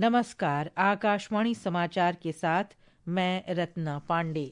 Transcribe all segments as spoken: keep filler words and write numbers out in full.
नमस्कार, आकाशवाणी समाचार के साथ मैं रत्ना पांडे।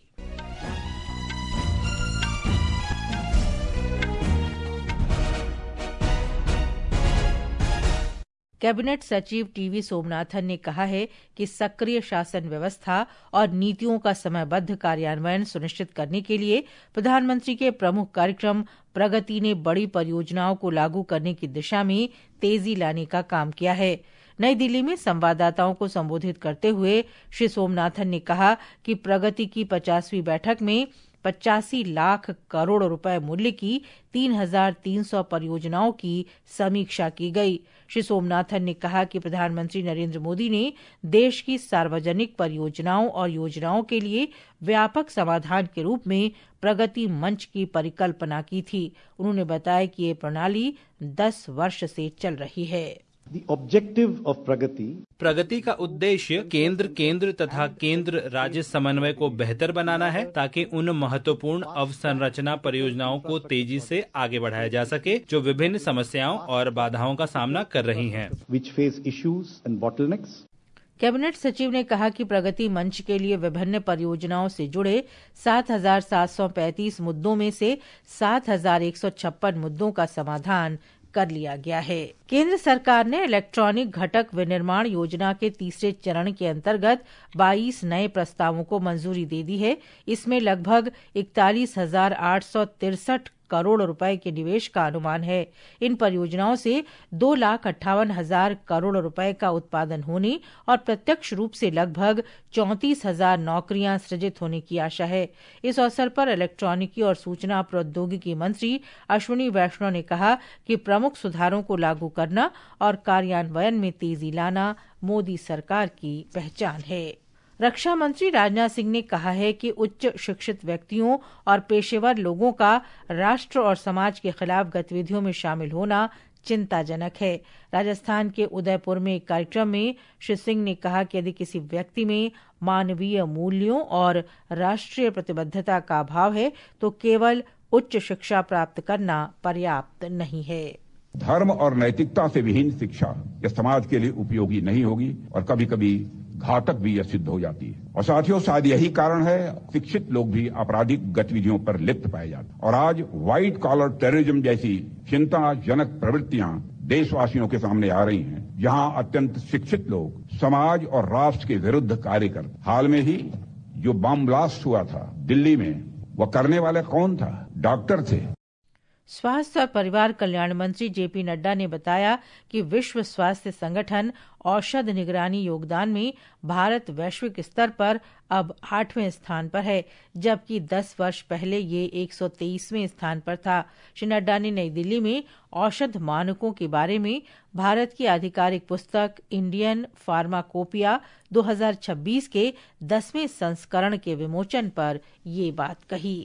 कैबिनेट सचिव टीवी सोमनाथन ने कहा है कि सक्रिय शासन व्यवस्था और नीतियों का समयबद्ध कार्यान्वयन सुनिश्चित करने के लिए प्रधानमंत्री के प्रमुख कार्यक्रम प्रगति ने बड़ी परियोजनाओं को लागू करने की दिशा में तेजी लाने का काम किया है। नई दिल्ली में संवाददाताओं को संबोधित करते हुए श्री सोमनाथन ने कहा कि प्रगति की पचासवीं बैठक में पचासी लाख करोड़ रुपए मूल्य की तीन हजार तीन सौ परियोजनाओं की समीक्षा की गई। श्री सोमनाथन ने कहा कि प्रधानमंत्री नरेंद्र मोदी ने देश की सार्वजनिक परियोजनाओं और योजनाओं के लिए व्यापक समाधान के रूप में प्रगति मंच की परिकल्पना की थी। उन्होंने बताया कि ये प्रणाली दस वर्ष से चल रही है। The objective of प्रगति प्रगति का उद्देश्य केंद्र केंद्र तथा केंद्र राज्य समन्वय को बेहतर बनाना है ताकि उन महत्वपूर्ण अवसंरचना परियोजनाओं को तेजी से आगे बढ़ाया जा सके जो विभिन्न समस्याओं और बाधाओं का सामना कर रही हैं। which face issues and bottlenecks. Cabinet सचिव ने कहा कि प्रगति मंच के लिए विभिन्न परियोजनाओं से जुड़े सात हजार सात सौ पैंतीस मुद्दों में से सात हजार एक सौ छप्पन मुद्दों का समाधान कर लिया गया है। केंद्र सरकार ने इलेक्ट्रॉनिक घटक विनिर्माण योजना के तीसरे चरण के अंतर्गत बाईस नए प्रस्तावों को मंजूरी दे दी है। इसमें लगभग इकतालीस हजार आठ सौ तिरसठ करोड़ रुपए के निवेश का अनुमान है। इन परियोजनाओं से दो लाख अट्ठावन हजार करोड़ रुपए का उत्पादन होने और प्रत्यक्ष रूप से लगभग चौंतीस हजार नौकरियां सृजित होने की आशा है। इस अवसर पर इलेक्ट्रॉनिकी और सूचना प्रौद्योगिकी मंत्री अश्विनी वैष्णव ने कहा कि प्रमुख सुधारों को लागू करना और कार्यान्वयन में तेजी लाना मोदी सरकार की पहचान है। रक्षा मंत्री राजनाथ सिंह ने कहा है कि उच्च शिक्षित व्यक्तियों और पेशेवर लोगों का राष्ट्र और समाज के खिलाफ गतिविधियों में शामिल होना चिंताजनक है। राजस्थान के उदयपुर में एक कार्यक्रम में श्री सिंह ने कहा कि यदि किसी व्यक्ति में मानवीय मूल्यों और राष्ट्रीय प्रतिबद्धता का अभाव है तो केवल उच्च शिक्षा प्राप्त करना पर्याप्त नहीं है। धर्म और नैतिकता से विहीन शिक्षा यह समाज के लिए उपयोगी नहीं होगी और कभी कभी घातक भी यह सिद्ध हो जाती है। और साथियों, शायद यही कारण है शिक्षित लोग भी आपराधिक गतिविधियों पर लिप्त पाए जाते हैं। और आज व्हाइट कॉलर टेररिज्म जैसी चिंताजनक प्रवृत्तियां देशवासियों के सामने आ रही हैं, जहां अत्यंत शिक्षित लोग समाज और राष्ट्र के विरुद्ध कार्य करते। हाल में ही जो बम ब्लास्ट हुआ था दिल्ली में, वह करने वाला कौन था? डॉक्टर थे। स्वास्थ्य और परिवार कल्याण मंत्री जेपी नड्डा ने बताया कि विश्व स्वास्थ्य संगठन औषध निगरानी योगदान में भारत वैश्विक स्तर पर अब आठवें स्थान पर है, जबकि दस वर्ष पहले ये एक सौ तेईसवें स्थान पर था। श्री नड्डा ने नई दिल्ली में औषध मानकों के बारे में भारत की आधिकारिक पुस्तक इंडियन फार्माकोपिया दो हजार छब्बीस के दसवें संस्करण के विमोचन पर ये बात कही।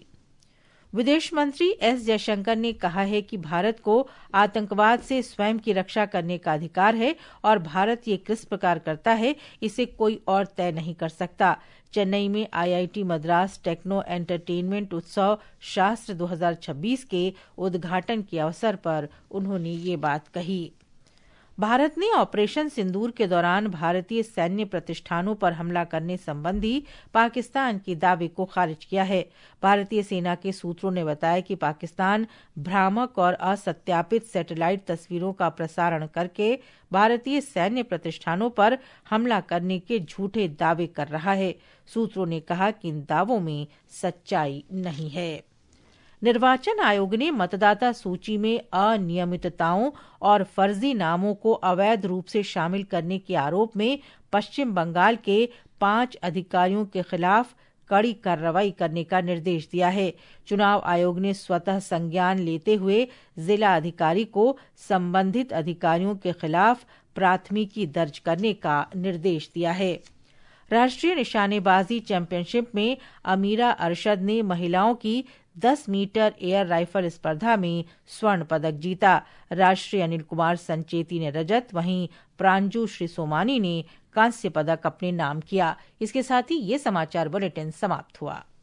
विदेश मंत्री एस जयशंकर ने कहा है कि भारत को आतंकवाद से स्वयं की रक्षा करने का अधिकार है और भारत ये किस प्रकार करता है इसे कोई और तय नहीं कर सकता। चेन्नई में आईआईटी मद्रास टेक्नो एंटरटेनमेंट उत्सव शास्त्र दो हजार छब्बीस के उद्घाटन के अवसर पर उन्होंने ये बात कही। भारत ने ऑपरेशन सिंदूर के दौरान भारतीय सैन्य प्रतिष्ठानों पर हमला करने संबंधी पाकिस्तान के दावे को खारिज किया है। भारतीय सेना के सूत्रों ने बताया कि पाकिस्तान भ्रामक और असत्यापित सैटेलाइट तस्वीरों का प्रसारण करके भारतीय सैन्य प्रतिष्ठानों पर हमला करने के झूठे दावे कर रहा है। सूत्रों ने कहा कि इन दावों में सच्चाई नहीं है। निर्वाचन आयोग ने मतदाता सूची में अनियमितताओं और फर्जी नामों को अवैध रूप से शामिल करने के आरोप में पश्चिम बंगाल के पांच अधिकारियों के खिलाफ कड़ी कार्रवाई करने का निर्देश दिया है। चुनाव आयोग ने स्वतः संज्ञान लेते हुए जिला अधिकारी को संबंधित अधिकारियों के खिलाफ प्राथमिकी दर्ज करने का निर्देश दिया है। राष्ट्रीय निशानेबाजी चैंपियनशिप में अमीरा अरशद ने महिलाओं की दस मीटर एयर राइफल स्पर्धा में स्वर्ण पदक जीता। राष्ट्रीय अनिल कुमार संचेती ने रजत, वहीं प्रांजू श्री सोमानी ने कांस्य पदक अपने नाम किया। इसके साथ ही ये समाचार बुलेटिन समाप्त हुआ।